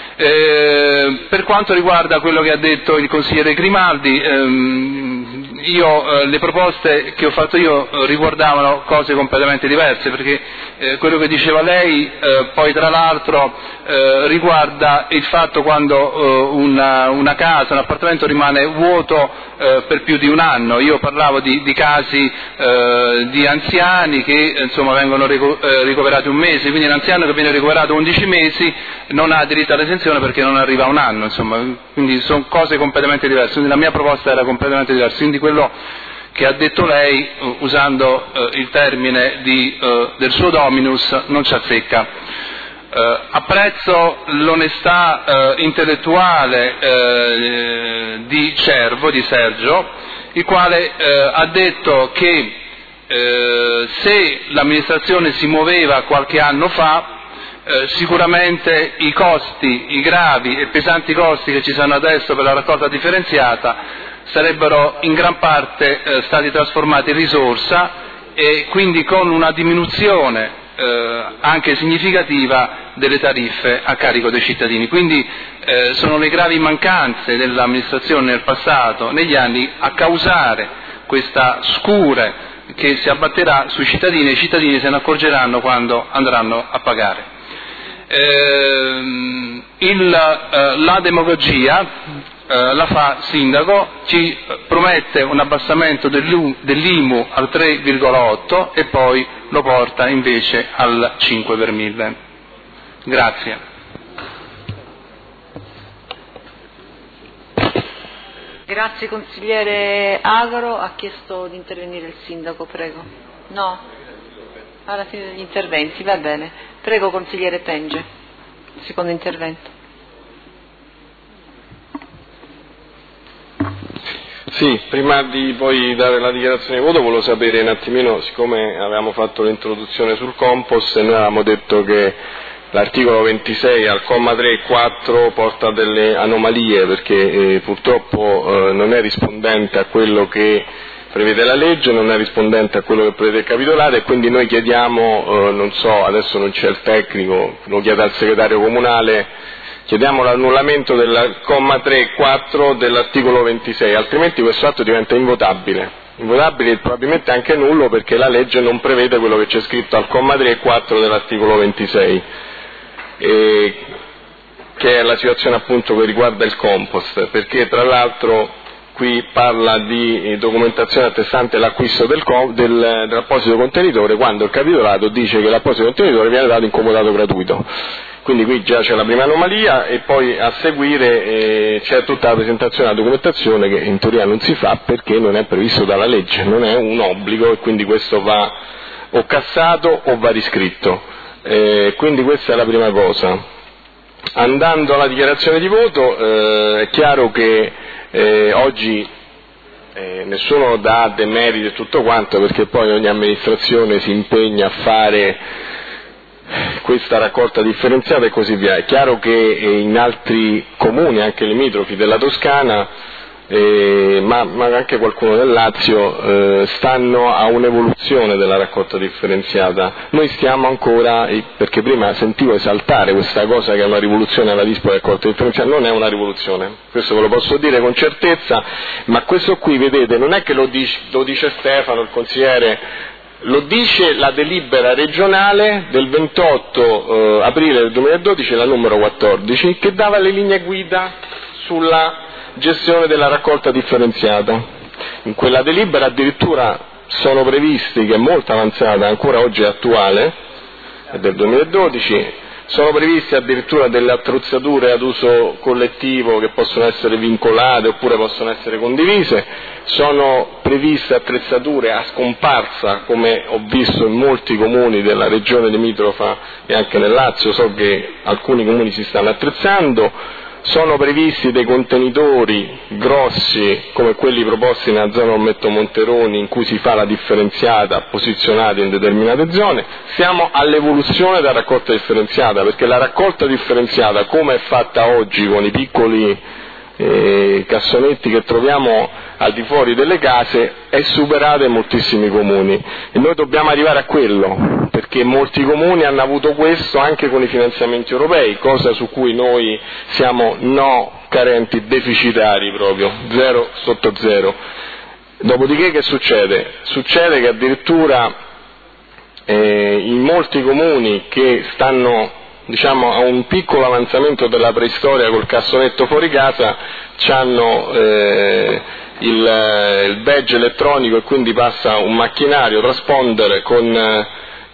S3: Eh, per quanto riguarda quello che ha detto il consigliere Grimaldi, ehm, io, eh, le proposte che ho fatto io eh, riguardavano cose completamente diverse, perché eh, quello che diceva lei eh, poi tra l'altro eh, riguarda il fatto quando eh, una, una casa, un appartamento rimane vuoto eh, per più di un anno. Io parlavo di, di casi eh, di anziani che insomma vengono rico- eh, ricoverati un mese, quindi un anziano che viene ricoverato undici mesi non ha diritto all'esenzione perché non arriva a un anno, insomma, quindi sono cose completamente diverse, quindi la mia proposta era completamente diversa, quindi quello che ha detto lei, usando eh, il termine di, eh, del suo dominus, non ci azzecca. Eh, apprezzo l'onestà eh, intellettuale eh, di Cervo, di Sergio, il quale eh, ha detto che eh, se l'amministrazione si muoveva qualche anno fa, Eh, sicuramente i costi, i gravi e pesanti costi che ci sono adesso per la raccolta differenziata sarebbero in gran parte eh, stati trasformati in risorsa e quindi con una diminuzione eh, anche significativa delle tariffe a carico dei cittadini. Quindi eh, sono le gravi mancanze dell'amministrazione nel passato, negli anni, a causare questa scure che si abbatterà sui cittadini, e i cittadini se ne accorgeranno quando andranno a pagare. Eh, il, eh, la demagogia eh, la fa Sindaco, ci promette un abbassamento dell'I M U al tre virgola otto e poi lo porta invece al cinque per mille. Grazie.
S5: Grazie consigliere Agro. Ha chiesto di intervenire il Sindaco, prego. No? Alla fine degli interventi, va bene. Prego consigliere Penge, secondo intervento.
S8: Sì, prima di poi dare la dichiarazione di voto volevo sapere un attimino, siccome avevamo fatto l'introduzione sul compost, noi avevamo detto che l'articolo ventisei al comma tre e quattro porta delle anomalie perché eh, purtroppo eh, non è rispondente a quello che prevede la legge, non è rispondente a quello che prevede il capitolato, e quindi noi chiediamo, eh, non so, adesso non c'è il tecnico, lo chiedo al segretario comunale, chiediamo l'annullamento del comma tre e quattro dell'articolo ventisei, altrimenti questo atto diventa invotabile. Invotabile e probabilmente anche nullo perché la legge non prevede quello che c'è scritto al comma tre e quattro dell'articolo ventisei, e che è la situazione appunto che riguarda il compost, perché tra l'altro qui parla di documentazione attestante l'acquisto del, del, dell'apposito contenitore, quando il capitolato dice che l'apposito contenitore viene dato in comodato gratuito. Quindi qui già c'è la prima anomalia, e poi a seguire eh, c'è tutta la presentazione della documentazione che in teoria non si fa perché non è previsto dalla legge, non è un obbligo, e quindi questo va o cassato o va riscritto. Eh, quindi questa è la prima cosa. Andando alla dichiarazione di voto, eh, è chiaro che eh, oggi eh, nessuno dà demeriti e tutto quanto, perché poi ogni amministrazione si impegna a fare questa raccolta differenziata e così via. È chiaro che in altri comuni, anche limitrofi della Toscana, eh, ma, ma anche qualcuno del Lazio, eh, stanno a un'evoluzione della raccolta differenziata. Noi stiamo ancora, perché prima sentivo esaltare questa cosa che è una rivoluzione alla dispo della raccolta differenziata, non è una rivoluzione, questo ve lo posso dire con certezza, ma questo qui, vedete, non è che lo dice, lo dice Stefano, il consigliere, lo dice la delibera regionale del ventotto eh, aprile del duemiladodici, la numero quattordici, che dava le linee guida sulla gestione della raccolta differenziata. In quella delibera addirittura sono previsti, che è molto avanzata, ancora oggi è attuale, è del duemiladodici, sono previste addirittura delle attrezzature ad uso collettivo che possono essere vincolate oppure possono essere condivise, sono previste attrezzature a scomparsa, come ho visto in molti comuni della regione limitrofa e anche nel Lazio, so che alcuni comuni si stanno attrezzando. Sono previsti dei contenitori grossi come quelli proposti nella zona Ormetto Monteroni, in cui si fa la differenziata posizionati in determinate zone. Siamo all'evoluzione della raccolta differenziata, perché la raccolta differenziata, come è fatta oggi con i piccoli eh, cassonetti che troviamo al di fuori delle case, è superata in moltissimi comuni, e noi dobbiamo arrivare a quello, perché molti comuni hanno avuto questo anche con i finanziamenti europei, cosa su cui noi siamo no carenti, deficitari proprio, zero sotto zero. Dopodiché che succede? Succede che addirittura eh, in molti comuni che stanno, diciamo, a un piccolo avanzamento della preistoria col cassonetto fuori casa, c'hanno eh, il, il badge elettronico, e quindi passa un macchinario transponder con eh,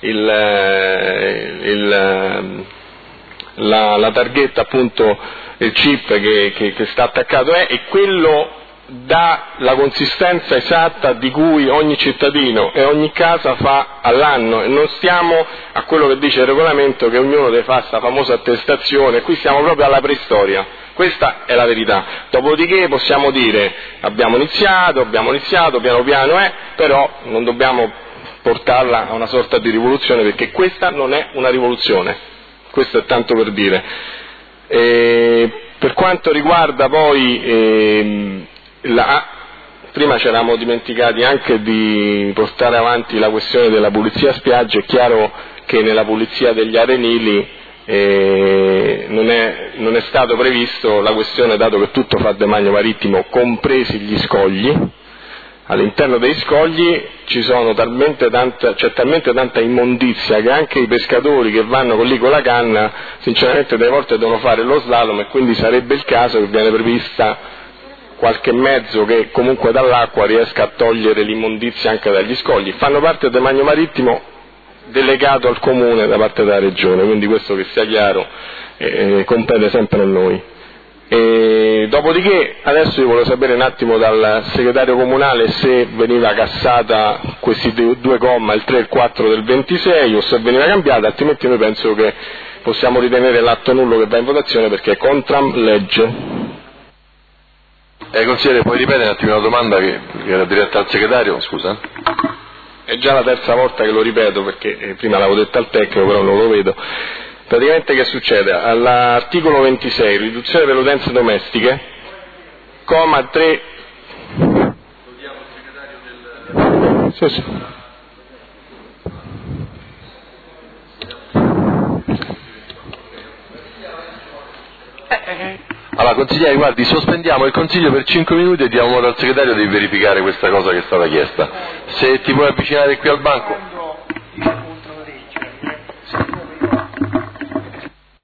S8: il, il, la, la targhetta, appunto il chip che, che, che sta attaccato è, e quello dà la consistenza esatta di cui ogni cittadino e ogni casa fa all'anno, e non stiamo a quello che dice il regolamento, che ognuno deve fare questa famosa attestazione. Qui stiamo proprio alla preistoria, questa è la verità. Dopodiché possiamo dire abbiamo iniziato, abbiamo iniziato piano piano, eh, però non dobbiamo portarla a una sorta di rivoluzione, perché questa non è una rivoluzione, questo è tanto per dire. E per quanto riguarda poi eh, la, prima ci eravamo dimenticati anche di portare avanti la questione della pulizia spiagge. È chiaro che nella pulizia degli arenili eh, non, è, non è stato previsto la questione, dato che tutto fa demanio marittimo, compresi gli scogli. All'interno dei scogli ci sono talmente tanta, c'è talmente tanta immondizia che anche i pescatori che vanno con lì con la canna sinceramente delle volte devono fare lo slalom, e quindi sarebbe il caso che viene prevista qualche mezzo che comunque dall'acqua riesca a togliere l'immondizia anche dagli scogli. Fanno parte del demanio marittimo delegato al comune da parte della regione, quindi questo, che sia chiaro, eh, compete sempre a noi. E dopodiché adesso io volevo sapere un attimo dal segretario comunale se veniva cassata questi due comma, il tre e il quattro del ventisei, o se veniva cambiata, altrimenti noi penso che possiamo ritenere l'atto nullo che va in votazione perché è contra legge.
S2: Eh, consigliere, puoi ripetere un attimo la domanda che, che era diretta al segretario? Scusa.
S8: È già la terza volta che lo ripeto perché eh, prima l'avevo detto al tecnico, però non lo vedo. Praticamente che succede? All'articolo ventisei, riduzione delle utenze domestiche, comma tre... Sì, sì.
S2: Allora, consigliere, guardi, sospendiamo il consiglio per cinque minuti e diamo modo al segretario di verificare questa cosa che è stata chiesta. Se ti puoi avvicinare qui al banco.